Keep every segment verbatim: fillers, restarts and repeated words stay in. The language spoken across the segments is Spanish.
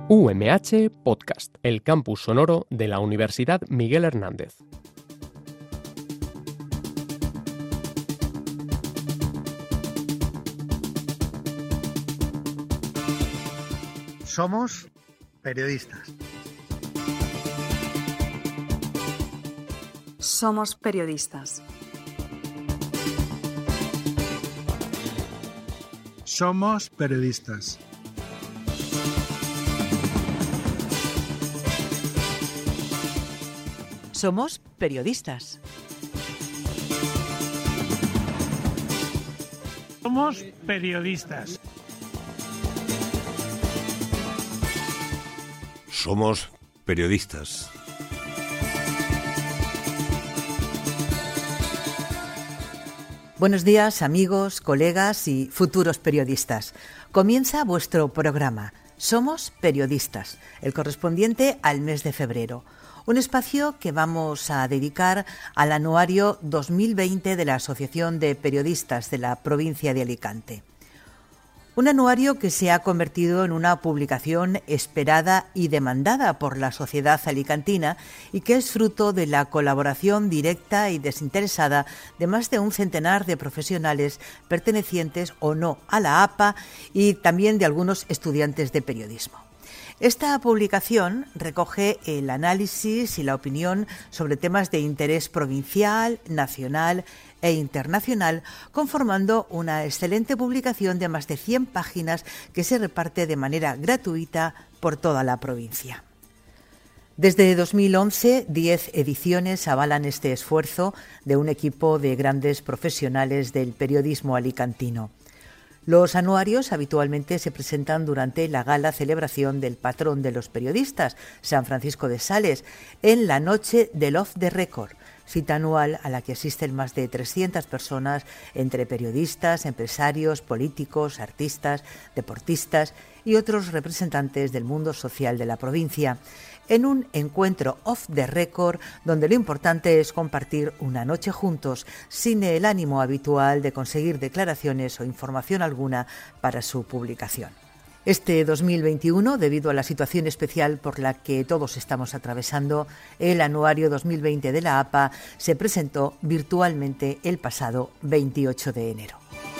U M H Podcast, el campus sonoro de la Universidad Miguel Hernández. Somos periodistas. Somos periodistas. Somos periodistas. Somos periodistas. Somos periodistas. Somos periodistas. Buenos días, amigos, colegas y futuros periodistas. Comienza vuestro programa Somos periodistas, el correspondiente al mes de febrero. Un espacio que vamos a dedicar al anuario dos mil veinte de la Asociación de Periodistas de la provincia de Alicante. Un anuario que se ha convertido en una publicación esperada y demandada por la sociedad alicantina y que es fruto de la colaboración directa y desinteresada de más de un centenar de profesionales pertenecientes o no a la A P A y también de algunos estudiantes de periodismo. Esta publicación recoge el análisis y la opinión sobre temas de interés provincial, nacional e internacional, conformando una excelente publicación de más de cien páginas que se reparte de manera gratuita por toda la provincia. Desde dos mil once, diez ediciones avalan este esfuerzo de un equipo de grandes profesionales del periodismo alicantino. Los anuarios habitualmente se presentan durante la gala celebración del patrón de los periodistas, San Francisco de Sales, en la noche del Off the Record, cita anual a la que asisten más de trescientas personas entre periodistas, empresarios, políticos, artistas, deportistas y otros representantes del mundo social de la provincia, en un encuentro off the record donde lo importante es compartir una noche juntos sin el ánimo habitual de conseguir declaraciones o información alguna para su publicación. Este dos mil veintiuno, debido a la situación especial por la que todos estamos atravesando, el anuario dos mil veinte de la A P A se presentó virtualmente el pasado veintiocho de enero.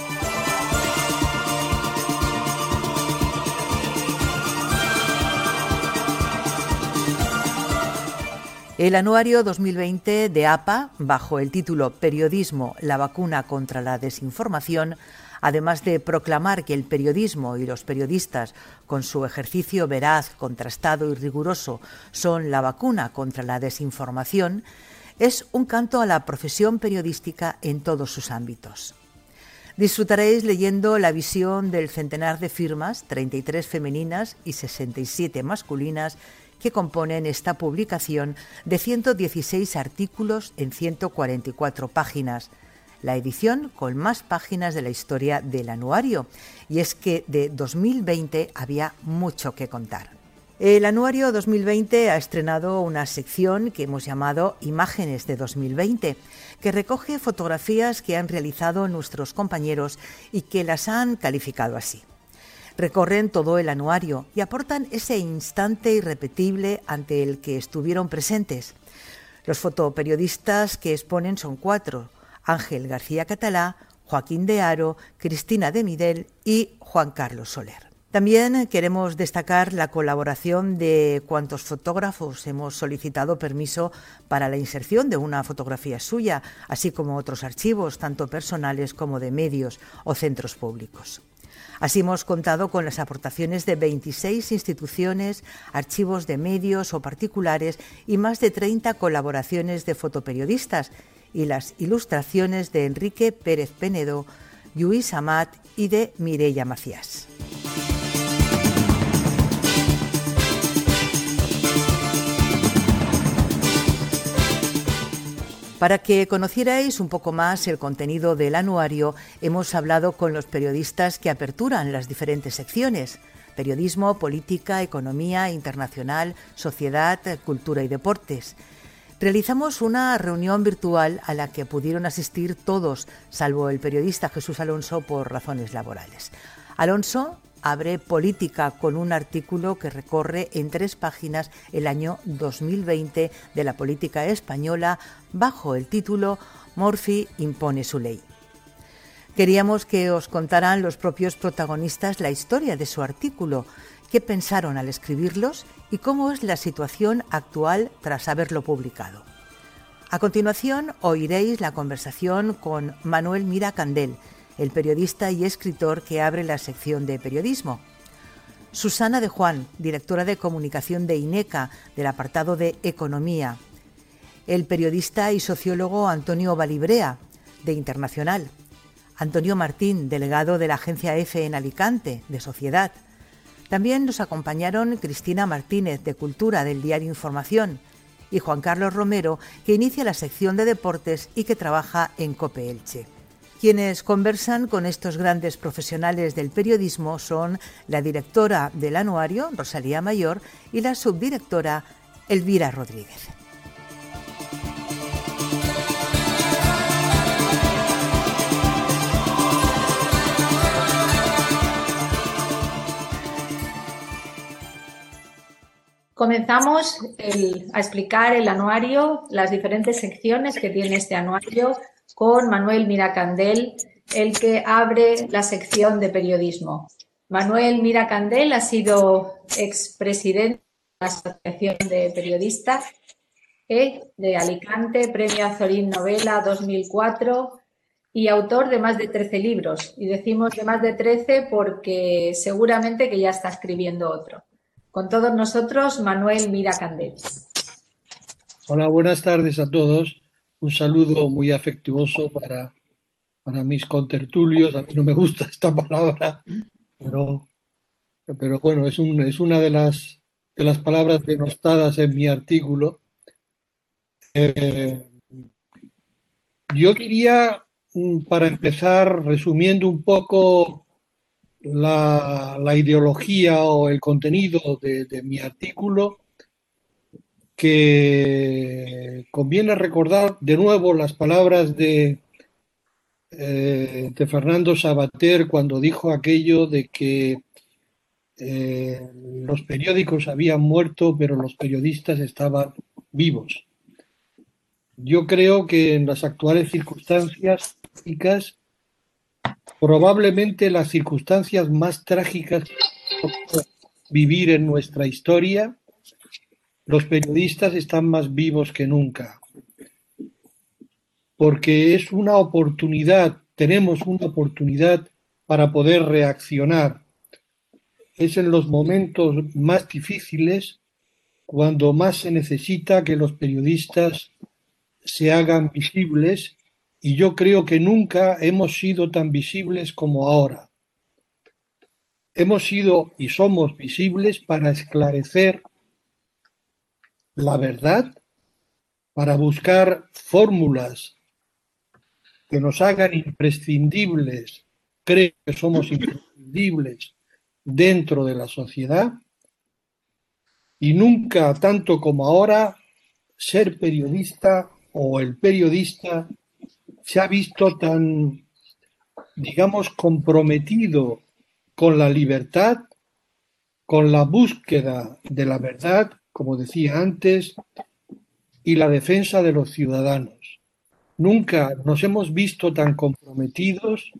El anuario dos mil veinte de A P A, bajo el título Periodismo, la vacuna contra la desinformación, además de proclamar que el periodismo y los periodistas, con su ejercicio veraz, contrastado y riguroso, son la vacuna contra la desinformación, es un canto a la profesión periodística en todos sus ámbitos. Disfrutaréis leyendo la visión del centenar de firmas, treinta y tres femeninas y sesenta y siete masculinas, que componen esta publicación de ciento dieciséis artículos en ciento cuarenta y cuatro páginas, la edición con más páginas de la historia del anuario, y es que de dos mil veinte había mucho que contar. El anuario dos mil veinte ha estrenado una sección que hemos llamado Imágenes de dos mil veinte, que recoge fotografías que han realizado nuestros compañeros y que las han calificado así. Recorren todo el anuario y aportan ese instante irrepetible ante el que estuvieron presentes. Los fotoperiodistas que exponen son cuatro: Ángel García Catalá, Joaquín de Haro, Cristina de Midel y Juan Carlos Soler. También queremos destacar la colaboración de cuantos fotógrafos hemos solicitado permiso para la inserción de una fotografía suya, así como otros archivos, tanto personales como de medios o centros públicos. Así hemos contado con las aportaciones de veintiséis instituciones, archivos de medios o particulares y más de treinta colaboraciones de fotoperiodistas y las ilustraciones de Enrique Pérez Penedo, Lluís Amat y de Mireia Macías. Para que conocierais un poco más el contenido del anuario, hemos hablado con los periodistas que aperturan las diferentes secciones: periodismo, política, economía, internacional, sociedad, cultura y deportes. Realizamos una reunión virtual a la que pudieron asistir todos, salvo el periodista Jesús Alonso por razones laborales. Alonso abre Política con un artículo que recorre en tres páginas el año dos mil veinte de la política española bajo el título Murphy impone su ley. Queríamos que os contaran los propios protagonistas la historia de su artículo, qué pensaron al escribirlos y cómo es la situación actual tras haberlo publicado. A continuación oiréis la conversación con Manuel Mira Candel, el periodista y escritor que abre la sección de periodismo. Susana de Juan, directora de comunicación de INECA, del apartado de Economía. El periodista y sociólogo Antonio Balibrea, de Internacional. Antonio Martín, delegado de la agencia EFE en Alicante, de Sociedad. También nos acompañaron Cristina Martínez, de Cultura, del diario Información, y Juan Carlos Romero, que inicia la sección de deportes y que trabaja en COPE Elche. Quienes conversan con estos grandes profesionales del periodismo son la directora del anuario, Rosalía Mayor, y la subdirectora, Elvira Rodríguez. Comenzamos el, a explicar el anuario, las diferentes secciones que tiene este anuario, con Manuel Mira Candel, el que abre la sección de periodismo. Manuel Mira Candel ha sido expresidente de la Asociación de Periodistas eh, de Alicante, Premio Azorín Novela dos mil cuatro y autor de más de trece libros. Y decimos de más de trece porque seguramente que ya está escribiendo otro. Con todos nosotros, Manuel Mira Candel. Hola, buenas tardes a todos. Un saludo muy afectuoso para, para mis contertulios. A mí no me gusta esta palabra, pero, pero bueno, es, un, es una de las, de las palabras denostadas en mi artículo. Eh, yo quería, para empezar, resumiendo un poco La, la ideología o el contenido de, de mi artículo, que conviene recordar de nuevo las palabras de, eh, de Fernando Savater cuando dijo aquello de que eh, los periódicos habían muerto, pero los periodistas estaban vivos. Yo creo que en las actuales circunstancias políticas, probablemente las circunstancias más trágicas que vivir en nuestra historia, los periodistas están más vivos que nunca. Porque es una oportunidad, tenemos una oportunidad para poder reaccionar. Es en los momentos más difíciles cuando más se necesita que los periodistas se hagan visibles. Y yo creo que nunca hemos sido tan visibles como ahora. Hemos sido y somos visibles para esclarecer la verdad, para buscar fórmulas que nos hagan imprescindibles, creo que somos imprescindibles dentro de la sociedad, y nunca, tanto como ahora, ser periodista o el periodista se ha visto tan, digamos, comprometido con la libertad, con la búsqueda de la verdad, como decía antes, y la defensa de los ciudadanos. Nunca nos hemos visto tan comprometidos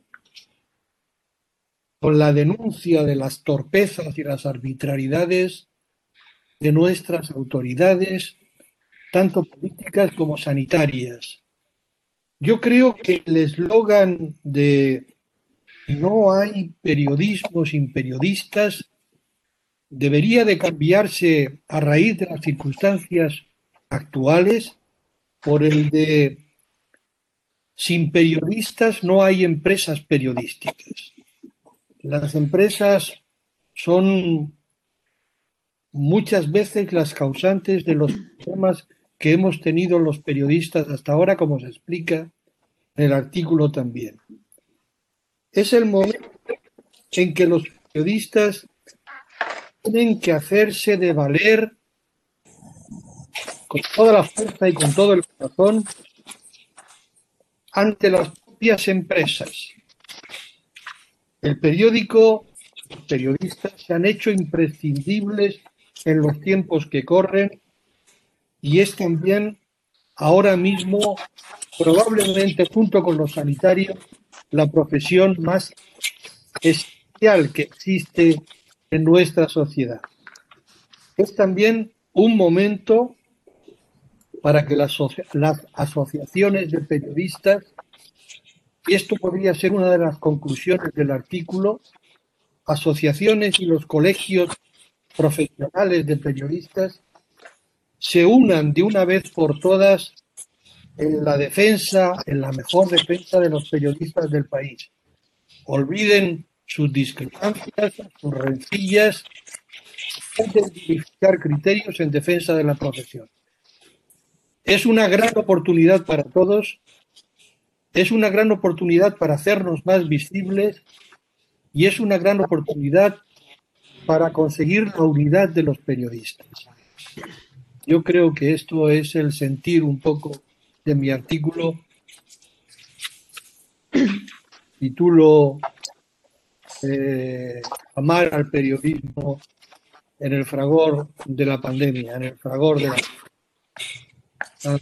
con la denuncia de las torpezas y las arbitrariedades de nuestras autoridades, tanto políticas como sanitarias. Yo creo que el eslogan de no hay periodismo sin periodistas debería de cambiarse a raíz de las circunstancias actuales por el de sin periodistas no hay empresas periodísticas. Las empresas son muchas veces las causantes de los problemas que hemos tenido los periodistas hasta ahora, como se explica en el artículo también. Es el momento en que los periodistas tienen que hacerse de valer con toda la fuerza y con todo el corazón ante las propias empresas. El periódico periodistas se han hecho imprescindibles en los tiempos que corren y es también ahora mismo, probablemente junto con los sanitarios, la profesión más esencial que existe en nuestra sociedad. Es también un momento para que las, las asociaciones de periodistas, y esto podría ser una de las conclusiones del artículo, asociaciones y los colegios profesionales de periodistas se unan de una vez por todas en la defensa, en la mejor defensa de los periodistas del país. Olviden sus discrepancias, sus rencillas, intenten unificar criterios en defensa de la profesión. Es una gran oportunidad para todos, es una gran oportunidad para hacernos más visibles y es una gran oportunidad para conseguir la unidad de los periodistas. Yo creo que esto es el sentir un poco de mi artículo. Titulo eh, Amar al periodismo en el fragor de la pandemia, en el fragor de la... Ah.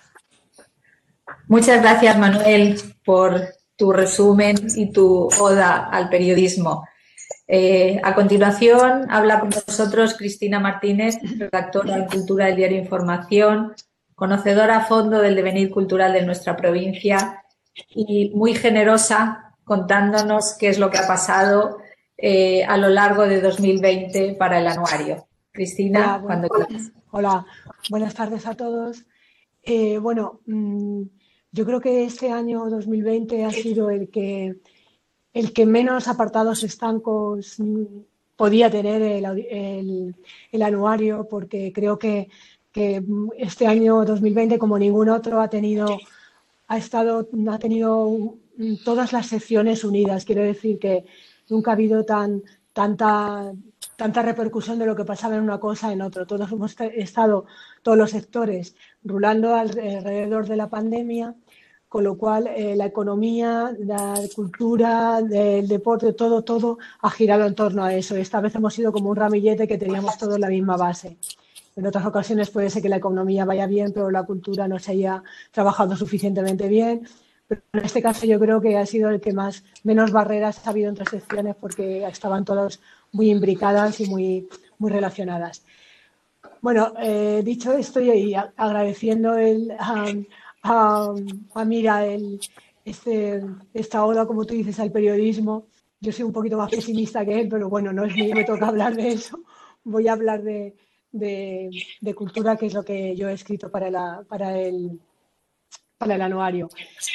Muchas gracias, Manuel, por tu resumen y tu oda al periodismo. Eh, a continuación, habla con nosotros Cristina Martínez, redactora en Cultura del diario Información, conocedora a fondo del devenir cultural de nuestra provincia y muy generosa contándonos qué es lo que ha pasado eh, a lo largo de dos mil veinte para el anuario. Cristina, hola, cuando quieras. Hola, buenas tardes a todos. Eh, bueno, mmm, yo creo que este año dos mil veinte ha sido el que, el que menos apartados estancos podía tener el, el, el anuario, porque creo que, que este año dos mil veinte, como ningún otro, ha tenido, ha estado, ha tenido todas las secciones unidas. Quiero decir que nunca ha habido tan, tanta, tanta repercusión de lo que pasaba en una cosa en otro. Todos hemos estado, todos los sectores, rulando alrededor de la pandemia, con lo cual eh, la economía, la cultura, el deporte, todo, todo ha girado en torno a eso. Esta vez hemos sido como un ramillete que teníamos todos la misma base. En otras ocasiones puede ser que la economía vaya bien, pero la cultura no se haya trabajado suficientemente bien. Pero en este caso yo creo que ha sido el que más menos barreras ha habido entre secciones, porque estaban todas muy imbricadas y muy, muy relacionadas. Bueno, eh, dicho esto y agradeciendo el, a, a, a Mira el, este, esta oda, como tú dices, al periodismo. Yo soy un poquito más pesimista que él, pero bueno, no es mío, me toca hablar de eso. Voy a hablar de, de, de cultura, que es lo que yo he escrito para, la, para, el, para el anuario.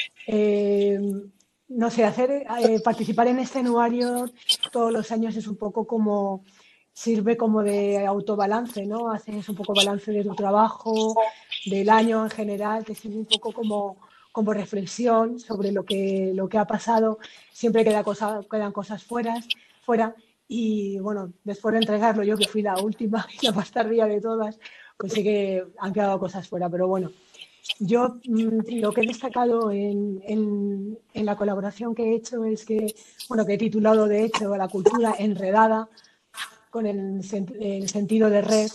Eh, no sé, hacer eh, participar en este anuario todos los años es un poco como... sirve como de autobalance, ¿no? Haces un poco balance de tu trabajo, del año en general, te sirve un poco como, como reflexión sobre lo que, lo que ha pasado. Siempre queda cosa, quedan cosas fuera, fuera y, bueno, después de entregarlo yo, que fui la última y la más tardía de todas, pues sí que han quedado cosas fuera, pero bueno. Yo lo que he destacado en, en, en la colaboración que he hecho es que, bueno, que he titulado de hecho La cultura enredada, con el, el sentido de red.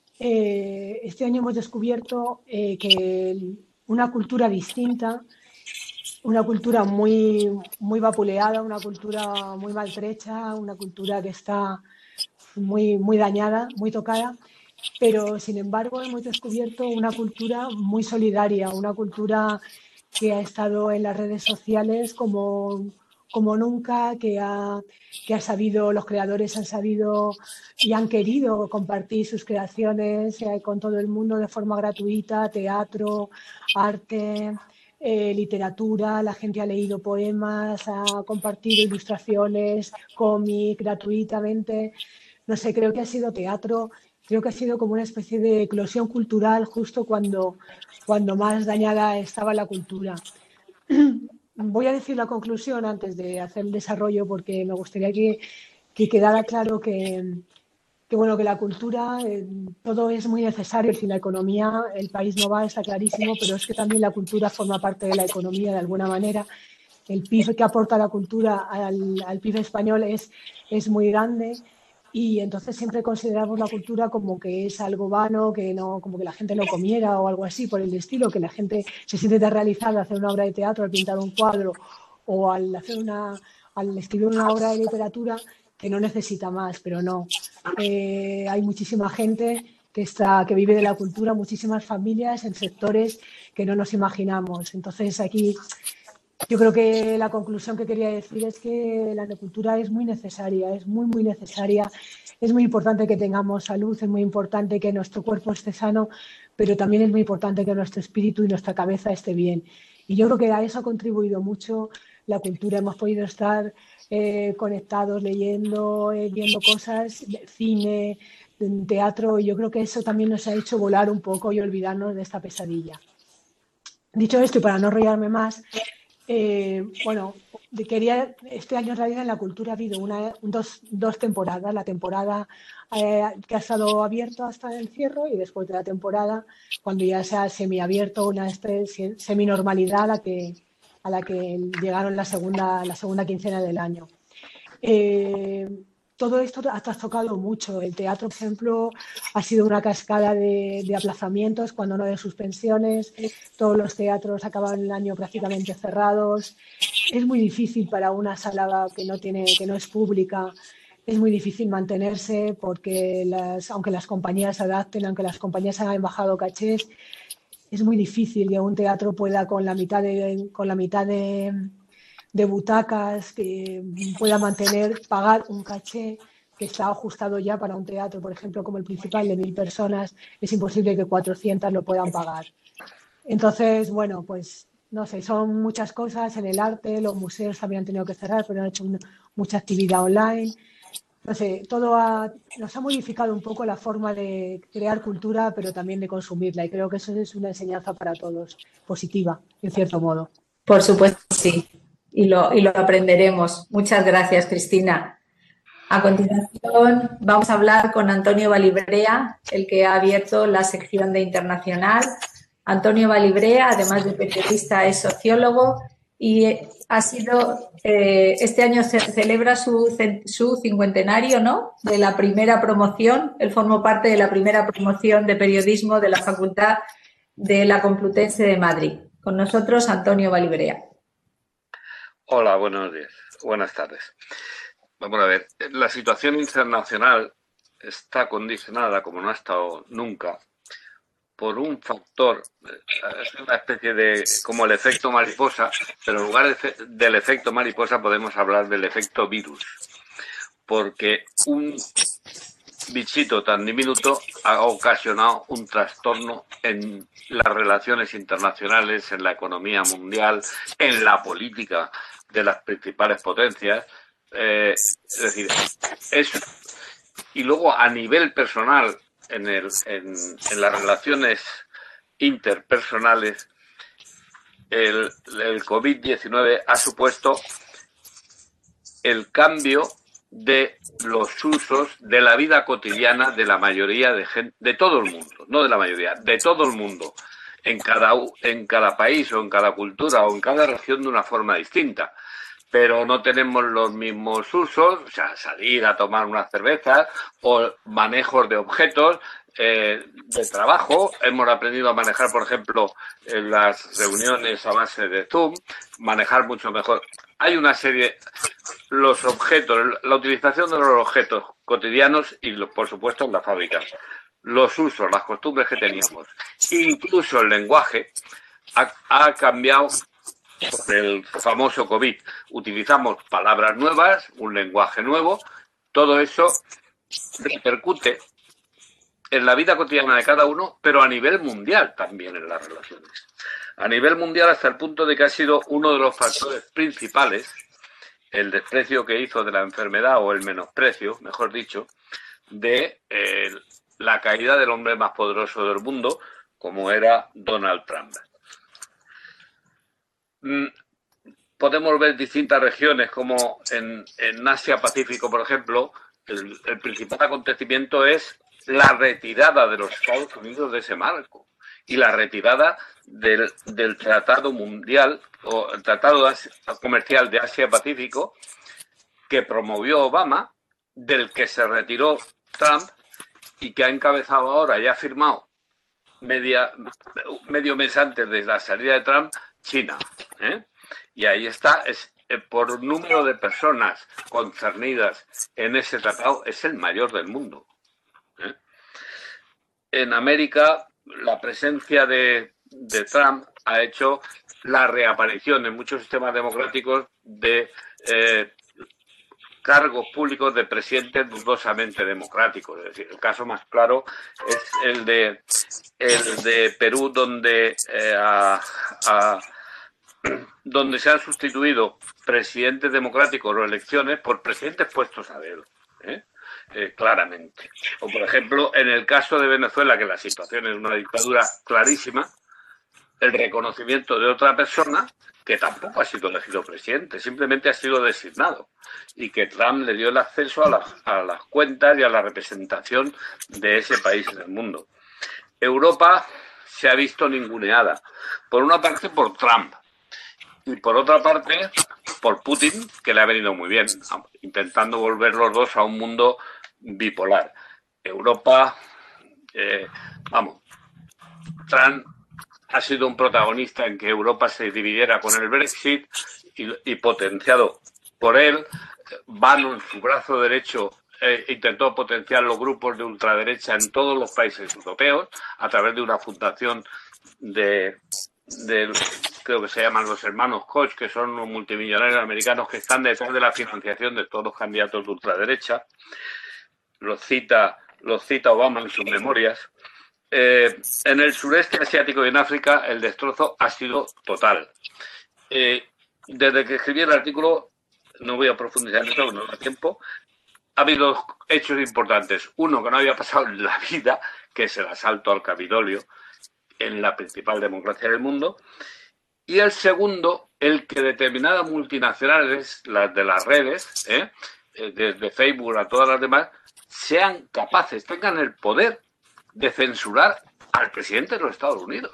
Eh, este año hemos descubierto eh, que una cultura distinta, una cultura muy, muy vapuleada, una cultura muy maltrecha, una cultura que está muy, muy dañada, muy tocada, pero sin embargo hemos descubierto una cultura muy solidaria, una cultura que ha estado en las redes sociales como... como nunca, que ha, que ha sabido, los creadores han sabido y han querido compartir sus creaciones eh, con todo el mundo de forma gratuita, teatro, arte, eh, literatura, la gente ha leído poemas, ha compartido ilustraciones, cómic gratuitamente. No sé, creo que ha sido teatro, creo que ha sido como una especie de eclosión cultural justo cuando, cuando más dañada estaba la cultura. Voy a decir la conclusión antes de hacer el desarrollo, porque me gustaría que, que quedara claro que, que, bueno, que la cultura, eh, todo es muy necesario. Sin la economía el país no va, está clarísimo, pero es que también la cultura forma parte de la economía de alguna manera. el P I B que aporta la cultura al, al P I B español es, es muy grande. Y entonces siempre consideramos la cultura como que es algo vano, que no, como que la gente no comiera o algo así por el estilo, que la gente se siente tan realizada al hacer una obra de teatro, al pintar un cuadro o al hacer una, al escribir una obra de literatura que no necesita más, pero no. Eh, hay muchísima gente que está, que vive de la cultura, muchísimas familias en sectores que no nos imaginamos. Entonces aquí yo creo que la conclusión que quería decir es que la cultura es muy necesaria, es muy, muy necesaria. Es muy importante que tengamos salud, es muy importante que nuestro cuerpo esté sano, pero también es muy importante que nuestro espíritu y nuestra cabeza esté bien. Y yo creo que a eso ha contribuido mucho la cultura. Hemos podido estar eh, conectados, leyendo, eh, viendo cosas, cine, teatro, y yo creo que eso también nos ha hecho volar un poco y olvidarnos de esta pesadilla. Dicho esto, y para no enrollarme más, Eh, bueno, quería, este año en realidad en la cultura ha habido una, dos, dos temporadas, la temporada eh, que ha estado abierto hasta el cierre y después de la temporada cuando ya se ha semiabierto una este, seminormalidad a la que, a la que llegaron la segunda, la segunda quincena del año. Eh, todo esto ha trastocado mucho. El teatro, por ejemplo, ha sido una cascada de, de aplazamientos, cuando no de suspensiones. Todos los teatros acabaron el año prácticamente cerrados. Es muy difícil para una sala que no tiene, que no es pública, es muy difícil mantenerse porque las, aunque las compañías se adapten, aunque las compañías hayan bajado cachés, es muy difícil que un teatro pueda con la mitad de, con la mitad de de butacas, que pueda mantener, pagar un caché que está ajustado ya para un teatro, por ejemplo, como el Principal, de mil personas, es imposible que cuatrocientas lo puedan pagar. Entonces, bueno, pues no sé, son muchas cosas en el arte, los museos también han tenido que cerrar, pero han hecho una, mucha actividad online. No sé, todo ha, nos ha modificado un poco la forma de crear cultura, pero también de consumirla, y creo que eso es una enseñanza para todos, positiva, en cierto modo. Por supuesto, sí. Y lo, y lo aprenderemos. Muchas gracias, Cristina. A continuación vamos a hablar con Antonio Balibrea, el que ha abierto la sección de Internacional. Antonio Balibrea, además de periodista, es sociólogo y ha sido, eh, este año se celebra su, su cincuentenario, ¿no?, de la primera promoción. Él formó parte de la primera promoción de periodismo de la Facultad de la Complutense de Madrid. Con nosotros, Antonio Balibrea. Hola, buenos días, buenas tardes. Vamos a ver, la situación internacional está condicionada, como no ha estado nunca, por un factor, es una especie de, como el efecto mariposa, pero en lugar de, del efecto mariposa podemos hablar del efecto virus, porque un bichito tan diminuto ha ocasionado un trastorno en las relaciones internacionales, en la economía mundial, en la política de las principales potencias. Eh, es decir, es, y luego a nivel personal, en, el, en, en las relaciones interpersonales, el, el COVID diecinueve ha supuesto el cambio de los usos de la vida cotidiana de la mayoría de gente, de todo el mundo, no de la mayoría, de todo el mundo, en cada, en cada país o en cada cultura o en cada región de una forma distinta. Pero no tenemos los mismos usos, o sea, salir a tomar unas cervezas o manejos de objetos eh, de trabajo. Hemos aprendido a manejar, por ejemplo, en las reuniones a base de Zoom, manejar mucho mejor. Hay una serie, los objetos, la utilización de los objetos cotidianos y, por supuesto, en la fábrica. Los usos, las costumbres que teníamos, incluso el lenguaje, ha, ha cambiado. Por el famoso COVID, utilizamos palabras nuevas, un lenguaje nuevo, todo eso repercute en la vida cotidiana de cada uno, pero a nivel mundial también en las relaciones. A nivel mundial hasta el punto de que ha sido uno de los factores principales, el desprecio que hizo de la enfermedad, o el menosprecio, mejor dicho, de eh, la caída del hombre más poderoso del mundo, como era Donald Trump. Podemos ver distintas regiones, como en, en Asia-Pacífico, por ejemplo, el, el principal acontecimiento es la retirada de los Estados Unidos de ese marco y la retirada del, del Tratado Mundial o el Tratado Comercial de Asia-Pacífico que promovió Obama, del que se retiró Trump y que ha encabezado ahora y ha firmado media, medio mes antes de la salida de Trump, China. ¿eh? Y ahí está, es, eh, por número de personas concernidas en ese tratado, es el mayor del mundo. ¿eh? En América, la presencia de, de Trump ha hecho la reaparición en muchos sistemas democráticos de eh, cargos públicos de presidentes dudosamente democráticos. Es decir, el caso más claro es el de el de Perú, donde eh, a, a, donde se han sustituido presidentes democráticos o elecciones por presidentes puestos a dedo, ¿eh? Eh, claramente. O, por ejemplo, en el caso de Venezuela, que la situación es una dictadura clarísima, el reconocimiento de otra persona que tampoco ha sido elegido presidente, simplemente ha sido designado, y que Trump le dio el acceso a las, a las cuentas y a la representación de ese país en el mundo. Europa se ha visto ninguneada, por una parte por Trump, y por otra parte por Putin, que le ha venido muy bien, intentando volver los dos a un mundo bipolar. Europa, eh, vamos, Trump ha sido un protagonista en que Europa se dividiera con el Brexit y, y potenciado por él. Bannon, su brazo derecho, eh, intentó potenciar los grupos de ultraderecha en todos los países europeos a través de una fundación de, de creo que se llaman los hermanos Koch, que son unos multimillonarios americanos que están detrás de la financiación de todos los candidatos de ultraderecha. Los cita, los cita Obama en sus memorias. Eh, en el sureste asiático y en África el destrozo ha sido total. Eh, desde que escribí el artículo, no voy a profundizar en esto, no da tiempo, ha habido hechos importantes. Uno que no había pasado en la vida, que es el asalto al Capitolio en la principal democracia del mundo. Y el segundo, el que determinadas multinacionales, las de las redes, ¿eh? desde Facebook a todas las demás, sean capaces, tengan el poder de censurar al presidente de los Estados Unidos.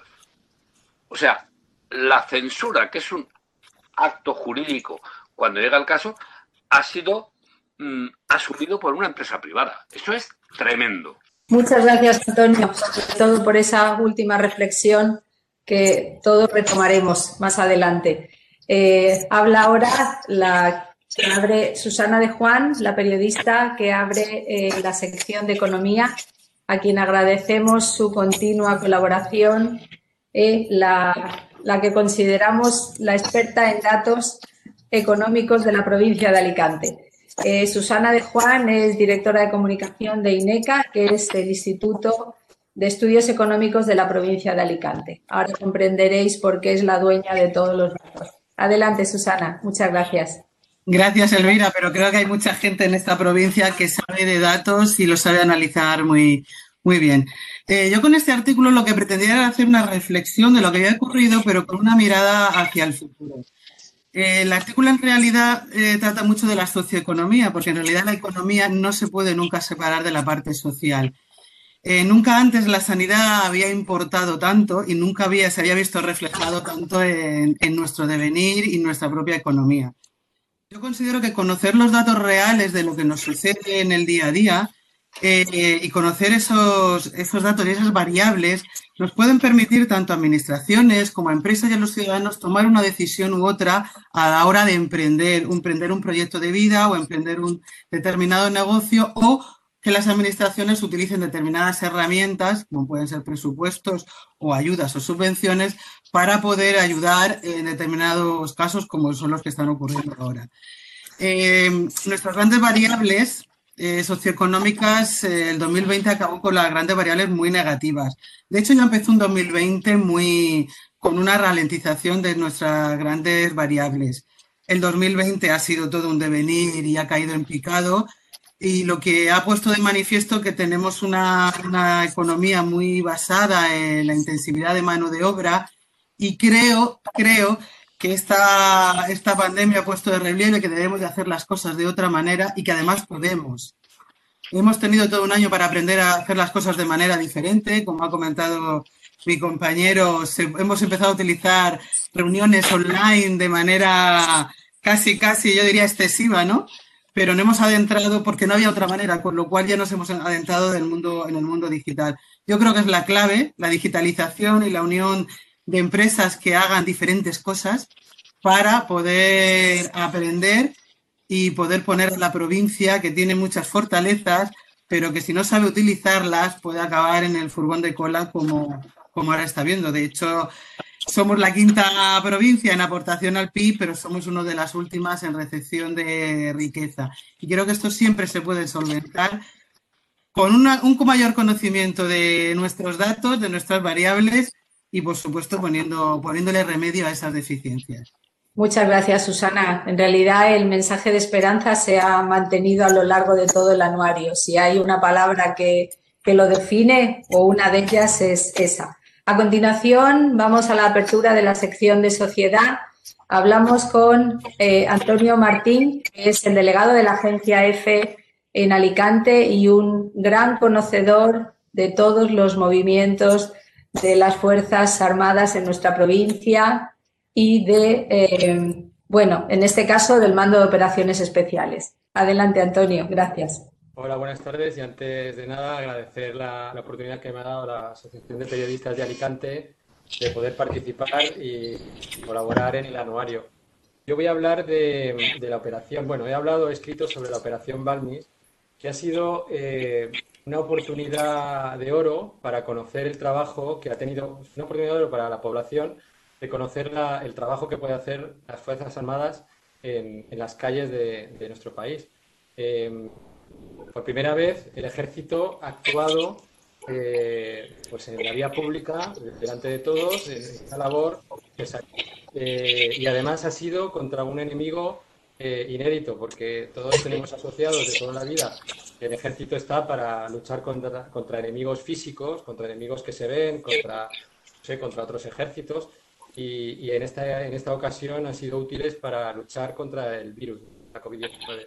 O sea, la censura, que es un acto jurídico cuando llega el caso, ha sido mm, asumido por una empresa privada. Eso es tremendo. Muchas gracias, Antonio, sobre todo por esa última reflexión que todos retomaremos más adelante. Eh, habla ahora la que abre Susana de Juan, la periodista que abre eh, la sección de Economía, a quien agradecemos su continua colaboración, eh, la, la que consideramos la experta en datos económicos de la provincia de Alicante. Eh, Susana de Juan es directora de comunicación de INECA, que es el Instituto de Estudios Económicos de la provincia de Alicante. Ahora comprenderéis por qué es la dueña de todos los datos. Adelante, Susana. Muchas gracias. Gracias, Elvira, pero creo que hay mucha gente en esta provincia que sabe de datos y lo sabe analizar muy, muy bien. Eh, yo con este artículo lo que pretendía era hacer una reflexión de lo que había ocurrido, pero con una mirada hacia el futuro. Eh, el artículo en realidad eh, trata mucho de la socioeconomía, porque en realidad la economía no se puede nunca separar de la parte social. Eh, nunca antes la sanidad había importado tanto y nunca había, se había visto reflejado tanto en, en nuestro devenir y nuestra propia economía. Yo considero que conocer los datos reales de lo que nos sucede en el día a día eh, y conocer esos, esos datos y esas variables nos pueden permitir tanto a administraciones como a empresas y a los ciudadanos tomar una decisión u otra a la hora de emprender, emprender un proyecto de vida o emprender un determinado negocio, o que las administraciones utilicen determinadas herramientas, como pueden ser presupuestos o ayudas o subvenciones, para poder ayudar en determinados casos como son los que están ocurriendo ahora. Eh, nuestras grandes variables eh, socioeconómicas, eh, el dos mil veinte acabó con las grandes variables muy negativas. De hecho, ya empezó un dos mil veinte muy, con una ralentización de nuestras grandes variables. El dos mil veinte ha sido todo un devenir y ha caído en picado, y lo que ha puesto de manifiesto que tenemos una, una economía muy basada en la intensividad de mano de obra, y creo, creo que esta, esta pandemia ha puesto de relieve que debemos de hacer las cosas de otra manera y que además podemos. Hemos tenido todo un año para aprender a hacer las cosas de manera diferente, como ha comentado mi compañero, se, hemos empezado a utilizar reuniones online de manera casi, casi, yo diría excesiva, ¿no? Pero no hemos adentrado porque no había otra manera, con lo cual ya nos hemos adentrado del mundo, en el mundo digital. Yo creo que es la clave, la digitalización y la unión de empresas que hagan diferentes cosas para poder aprender y poder poner a la provincia, que tiene muchas fortalezas, pero que si no sabe utilizarlas puede acabar en el furgón de cola como, como ahora está viendo. De hecho, somos la quinta provincia en aportación al P I B, pero somos una de las últimas en recepción de riqueza. Y creo que esto siempre se puede solventar con una, un mayor conocimiento de nuestros datos, de nuestras variables y, por supuesto, poniendo, poniéndole remedio a esas deficiencias. Muchas gracias, Susana. En realidad, el mensaje de esperanza se ha mantenido a lo largo de todo el anuario. Si hay una palabra que, que lo define, o una de ellas es esa. A continuación, vamos a la apertura de la sección de sociedad. Hablamos con eh, Antonio Martín, que es el delegado de la agencia EFE en Alicante y un gran conocedor de todos los movimientos de las Fuerzas Armadas en nuestra provincia y de, eh, bueno, en este caso, del Mando de Operaciones Especiales. Adelante, Antonio. Gracias. Hola, buenas tardes. Y antes de nada, agradecer la, la oportunidad que me ha dado la Asociación de Periodistas de Alicante de poder participar y colaborar en el anuario. Yo voy a hablar de, de la operación, bueno, he hablado, he escrito sobre la operación Balmis, que ha sido eh, una oportunidad de oro para conocer el trabajo que ha tenido, una oportunidad de oro para la población, de conocer la, el trabajo que puede hacer las Fuerzas Armadas en, en las calles de, de nuestro país. Eh, por primera vez, el Ejército ha actuado eh, pues en la vía pública, delante de todos, en esta labor, eh, y además ha sido contra un enemigo eh, inédito, porque todos tenemos asociados de toda la vida que el Ejército está para luchar contra, contra enemigos físicos, contra enemigos que se ven, contra, no sé, contra otros ejércitos. Y, y en, esta, en esta ocasión han sido útiles para luchar contra el virus, la COVID diecinueve.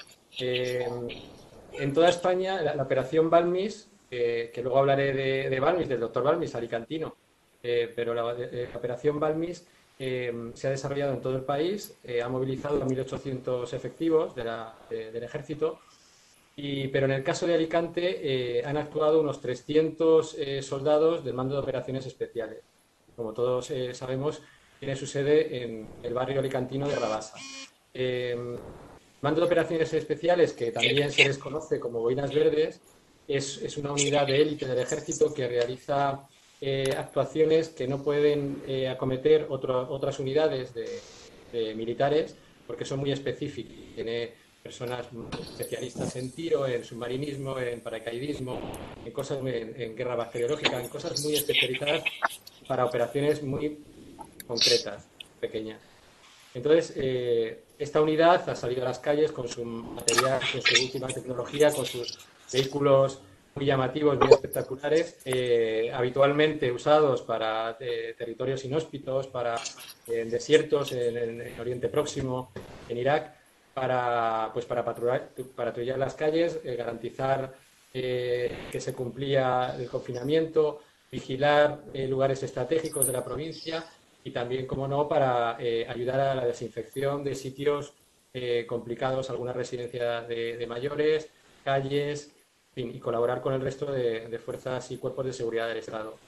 Eh, en toda España, la, la operación Balmis, eh, que luego hablaré de, de Balmis, del doctor Balmis, alicantino, eh, pero la, eh, la operación Balmis eh, se ha desarrollado en todo el país, eh, ha movilizado a mil ochocientos efectivos de la, de, del Ejército, y, pero en el caso de Alicante eh, han actuado unos trescientos eh, soldados del Mando de Operaciones Especiales. Como todos eh, sabemos, tiene su sede en el barrio alicantino de Rabasa. Eh, Mando de Operaciones Especiales, que también se les conoce como Boinas Verdes, es, es una unidad de élite del Ejército que realiza eh, actuaciones que no pueden eh, acometer otro, otras unidades de, de militares porque son muy específicas. Tiene personas especialistas en tiro, en submarinismo, en paracaidismo, en cosas en, en guerra bacteriológica, en cosas muy especializadas para operaciones muy concretas, pequeñas. Entonces, eh, esta unidad ha salido a las calles con su material, con su última tecnología, con sus vehículos muy llamativos, muy espectaculares, eh, habitualmente usados para eh, territorios inhóspitos, para eh, desiertos en, en, en Oriente Próximo, en Irak, para, pues para patrullar, patrullar las calles, eh, garantizar eh, que se cumplía el confinamiento, vigilar eh, lugares estratégicos de la provincia y también, como no, para eh, ayudar a la desinfección de sitios eh, complicados, algunas residencias de, de mayores, calles, en fin, y colaborar con el resto de, de fuerzas y cuerpos de seguridad del Estado.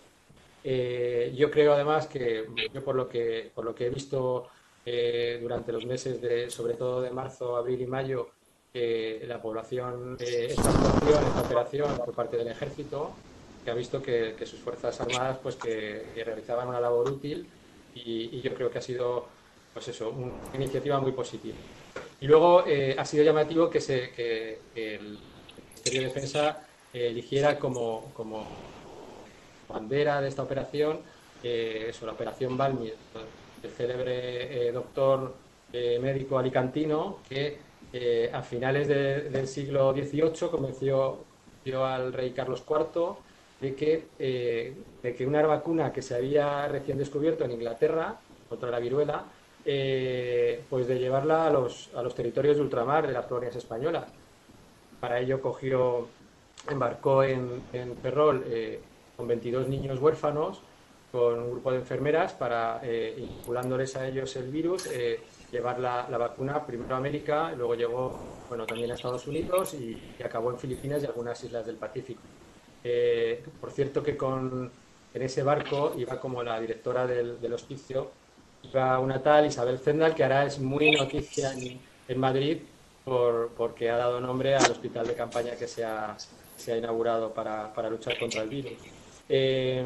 Eh, yo creo, además, que yo por lo que, por lo que he visto eh, durante los meses, de, sobre todo de marzo, abril y mayo, eh, la población, eh, esta actuación, esta operación por parte del Ejército, que ha visto que, que sus Fuerzas Armadas pues que, que realizaban una labor útil y, y yo creo que ha sido pues eso, una iniciativa muy positiva. Y luego eh, ha sido llamativo que, se, que, que el Ministerio de Defensa eh, eligiera como, como bandera de esta operación eh, eso, la operación Balmis, el célebre eh, doctor eh, médico alicantino que eh, a finales de, del siglo dieciocho convenció, convenció al rey Carlos cuarto de que, eh, de que una vacuna que se había recién descubierto en Inglaterra contra la viruela, eh, pues de llevarla a los, a los territorios de ultramar de las colonias españolas. Para ello cogió, embarcó en, en Ferrol eh, con veintidós niños huérfanos con un grupo de enfermeras para, eh, inoculándoles a ellos el virus, eh, llevar la, la vacuna primero a América, luego llegó, bueno, también a Estados Unidos y, y acabó en Filipinas y algunas islas del Pacífico. Eh, por cierto que con, en ese barco iba como la directora del, del hospicio, iba una tal Isabel Zendal, que ahora es muy noticia en, en Madrid por, porque ha dado nombre al hospital de campaña que se ha, se ha inaugurado para, para luchar contra el virus. Eh,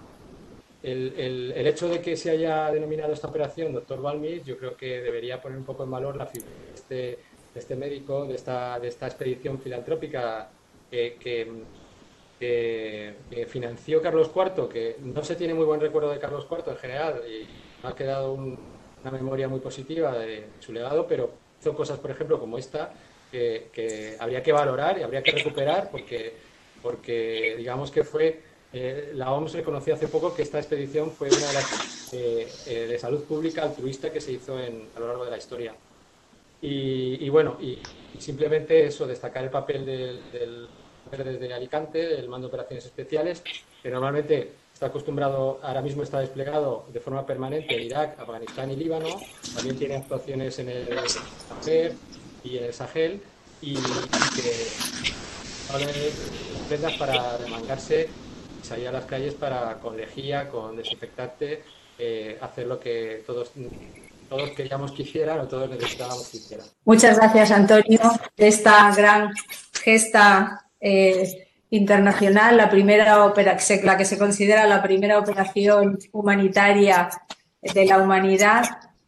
el, el, el hecho de que se haya denominado esta operación doctor Balmis, yo creo que debería poner un poco en valor la figura de este, de este médico, de esta, de esta expedición filantrópica que, que, que, que financió Carlos cuarto, que no se tiene muy buen recuerdo de Carlos cuarto en general y ha quedado un, una memoria muy positiva de su legado, pero hizo cosas, por ejemplo, como esta, que, que habría que valorar y habría que recuperar porque, porque digamos que fue... Eh, la O M S reconoció hace poco que esta expedición fue una de las eh, eh, de salud pública altruista que se hizo en, a lo largo de la historia. Y, y bueno, y, y simplemente eso, destacar el papel del, del desde Alicante, del Mando de Operaciones Especiales, que normalmente está acostumbrado, ahora mismo está desplegado de forma permanente en Irak, Afganistán y Líbano, también tiene actuaciones en el Sahel y en el Sahel, y, y que ahora prendas para remangarse, salir a las calles para, con lejía, con desinfectante, eh, hacer lo que todos, todos queríamos que hicieran o todos necesitábamos que hicieran. Muchas gracias, Antonio, de esta gran gesta eh, internacional, la primera opera, la que se considera la primera operación humanitaria de la humanidad.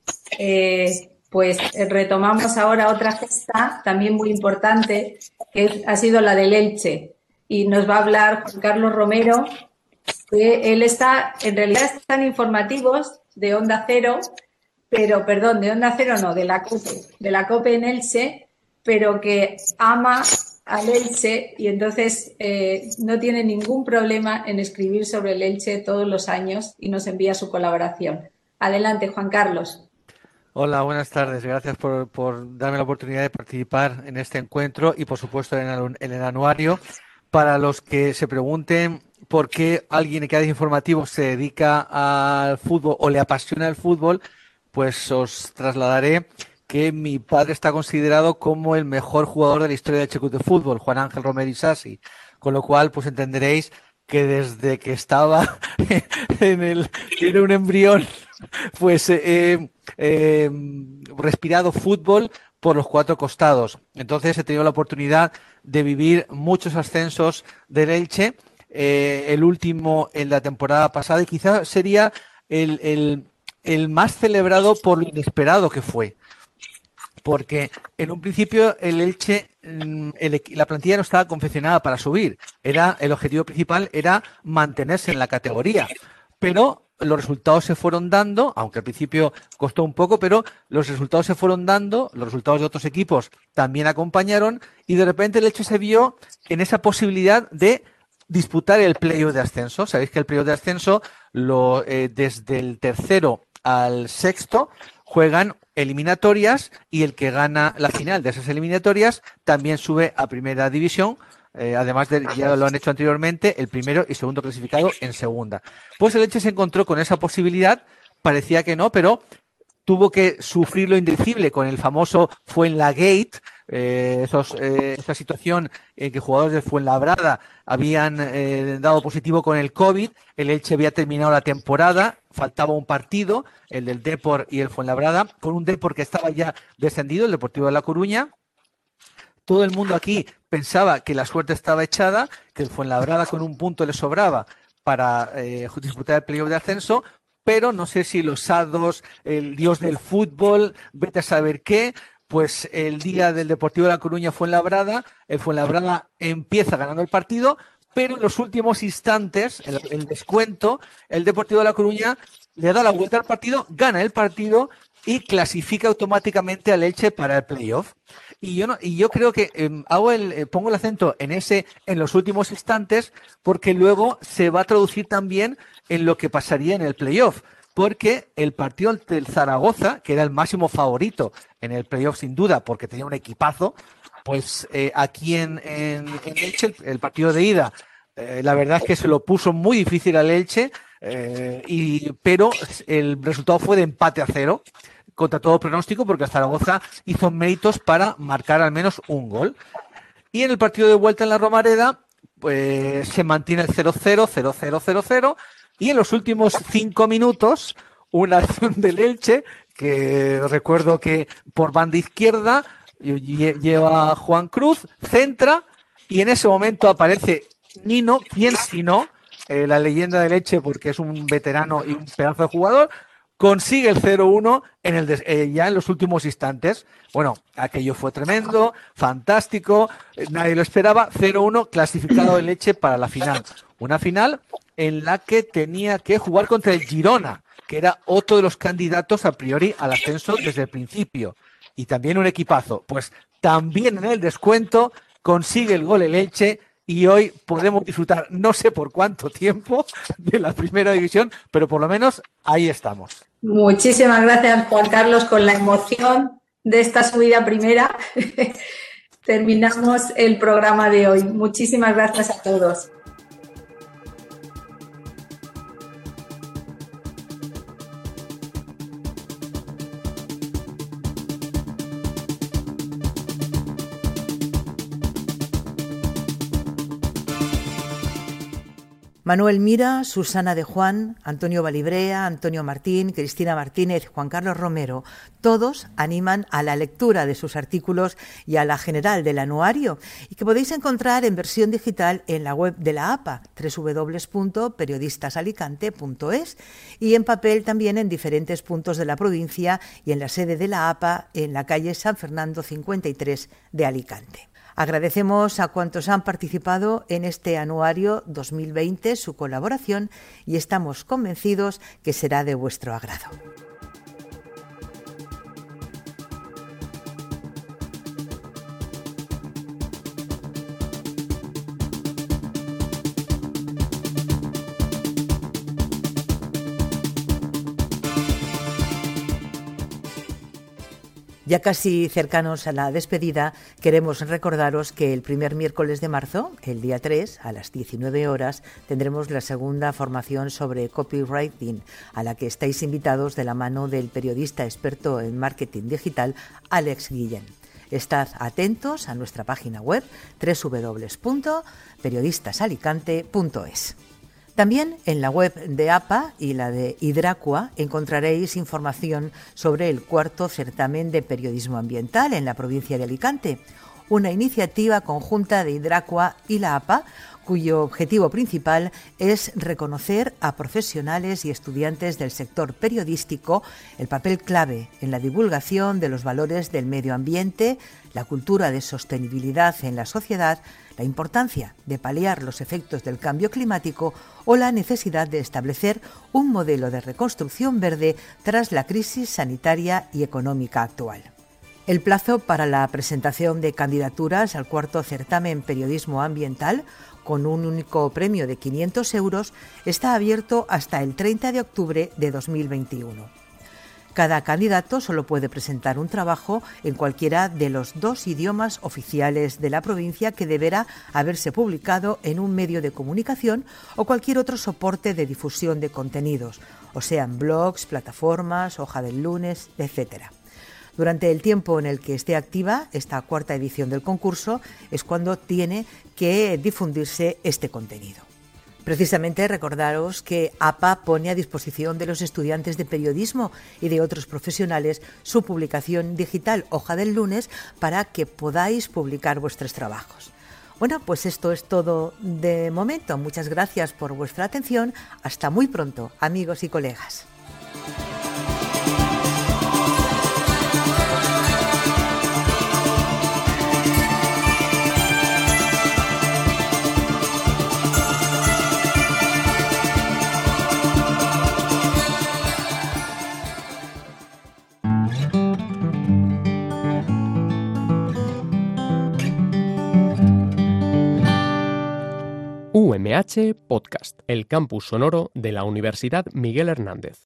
Eh, pues retomamos ahora otra gesta también muy importante, que ha sido la del Elche. Y nos va a hablar Juan Carlos Romero, que él está, en realidad están informativos de Onda Cero, pero, perdón, de Onda Cero no, de la COPE, de la COPE en Elche, pero que ama al Elche y entonces eh, no tiene ningún problema en escribir sobre el Elche todos los años y nos envía su colaboración. Adelante, Juan Carlos. Hola, buenas tardes. Gracias por, por darme la oportunidad de participar en este encuentro y, por supuesto, en el, en el anuario. Para los que se pregunten por qué alguien que hace informativo se dedica al fútbol o le apasiona el fútbol, pues os trasladaré que mi padre está considerado como el mejor jugador de la historia del H Q de fútbol, Juan Ángel Romero Isasi, con lo cual pues entenderéis que desde que estaba en el era un embrión, pues eh, eh, respirado fútbol por los cuatro costados. Entonces he tenido la oportunidad de vivir muchos ascensos del Elche, eh, el último en la temporada pasada, y quizás sería el, el, el más celebrado por lo inesperado que fue. Porque en un principio el Elche, el, la plantilla no estaba confeccionada para subir. Era, el objetivo principal era mantenerse en la categoría. Pero los resultados se fueron dando, aunque al principio costó un poco, pero los resultados se fueron dando, los resultados de otros equipos también acompañaron y de repente el Elche se vio en esa posibilidad de disputar el playoff de ascenso. Sabéis que el playoff de ascenso, lo, eh, desde el tercero al sexto, juegan eliminatorias y el que gana la final de esas eliminatorias también sube a primera división. Eh, además de, ya lo han hecho anteriormente, el primero y segundo clasificado en segunda. Pues el Elche se encontró con esa posibilidad, parecía que no, pero tuvo que sufrir lo indecible con el famoso Fuenlagate, eh, esos, eh, esa situación en que jugadores de Fuenlabrada habían eh, dado positivo con el COVID, el Elche había terminado la temporada, faltaba un partido, el del Depor y el Fuenlabrada, con un Depor que estaba ya descendido, el Deportivo de La Coruña. Todo el mundo aquí pensaba que la suerte estaba echada, que el Fuenlabrada con un punto le sobraba para eh, disputar el playoff de ascenso, pero no sé si los hados, el dios del fútbol, vete a saber qué, pues el día del Deportivo de La Coruña Fuenlabrada, el Fuenlabrada empieza ganando el partido, pero en los últimos instantes, el, el descuento, el Deportivo de La Coruña le da la vuelta al partido, gana el partido y clasifica automáticamente al Elche para el playoff. Y yo no, y yo creo que eh, hago el, eh, pongo el acento en ese, en los últimos instantes, porque luego se va a traducir también en lo que pasaría en el playoff. Porque el partido del Zaragoza, que era el máximo favorito en el playoff sin duda, porque tenía un equipazo, pues eh, aquí en, en, en Elche, el, el partido de ida, eh, la verdad es que se lo puso muy difícil al Elche. Eh, y, pero el resultado fue de empate a cero, contra todo pronóstico, porque Zaragoza hizo méritos para marcar al menos un gol. Y en el partido de vuelta en la Romareda, pues se mantiene el cero cero, cero cero, cero cero, y en los últimos cinco minutos, una acción del Elche, que recuerdo que por banda izquierda lleva Juan Cruz, centra, y en ese momento aparece Nino, quien si no, eh, la leyenda del Elche, porque es un veterano y un pedazo de jugador, consigue el cero uno en el des- eh, ya en los últimos instantes. Bueno, aquello fue tremendo, fantástico, eh, nadie lo esperaba. cero uno clasificado el Elche para la final. Una final en la que tenía que jugar contra el Girona, que era otro de los candidatos a priori al ascenso desde el principio. Y también un equipazo. Pues también en el descuento consigue el gol el Elche. Y hoy podemos disfrutar, no sé por cuánto tiempo, de la primera división, pero por lo menos ahí estamos. Muchísimas gracias, Juan Carlos, con la emoción de esta subida primera. Terminamos el programa de hoy. Muchísimas gracias a todos. Manuel Mira, Susana de Juan, Antonio Balibrea, Antonio Martín, Cristina Martínez, Juan Carlos Romero, todos animan a la lectura de sus artículos y a la general del anuario, y que podéis encontrar en versión digital en la web de la A P A, doble u doble u doble u punto periodistas alicante punto es, y en papel también en diferentes puntos de la provincia y en la sede de la A P A en la calle San Fernando cincuenta y tres de Alicante. Agradecemos a cuantos han participado en este anuario dos mil veinte su colaboración y estamos convencidos que será de vuestro agrado. Ya casi cercanos a la despedida, queremos recordaros que el primer miércoles de marzo, el día tres, a las diecinueve horas, tendremos la segunda formación sobre copywriting, a la que estáis invitados de la mano del periodista experto en marketing digital, Alex Guillén. Estad atentos a nuestra página web doble u doble u doble u punto periodistas alicante punto es. También en la web de A P A y la de Hidracua encontraréis información sobre el cuarto certamen de periodismo ambiental en la provincia de Alicante, una iniciativa conjunta de Hidracua y la A P A, cuyo objetivo principal es reconocer a profesionales y estudiantes del sector periodístico el papel clave en la divulgación de los valores del medio ambiente, la cultura de sostenibilidad en la sociedad, la importancia de paliar los efectos del cambio climático o la necesidad de establecer un modelo de reconstrucción verde tras la crisis sanitaria y económica actual. El plazo para la presentación de candidaturas al cuarto certamen Periodismo Ambiental, con un único premio de quinientos euros, está abierto hasta el treinta de octubre de dos mil veintiuno. Cada candidato solo puede presentar un trabajo en cualquiera de los dos idiomas oficiales de la provincia que deberá haberse publicado en un medio de comunicación o cualquier otro soporte de difusión de contenidos, o sean blogs, plataformas, hoja del lunes, etcétera. Durante el tiempo en el que esté activa esta cuarta edición del concurso es cuando tiene que difundirse este contenido. Precisamente recordaros que A P A pone a disposición de los estudiantes de periodismo y de otros profesionales su publicación digital Hoja del Lunes para que podáis publicar vuestros trabajos. Bueno, pues esto es todo de momento. Muchas gracias por vuestra atención. Hasta muy pronto, amigos y colegas. U M H Podcast, el campus sonoro de la Universidad Miguel Hernández.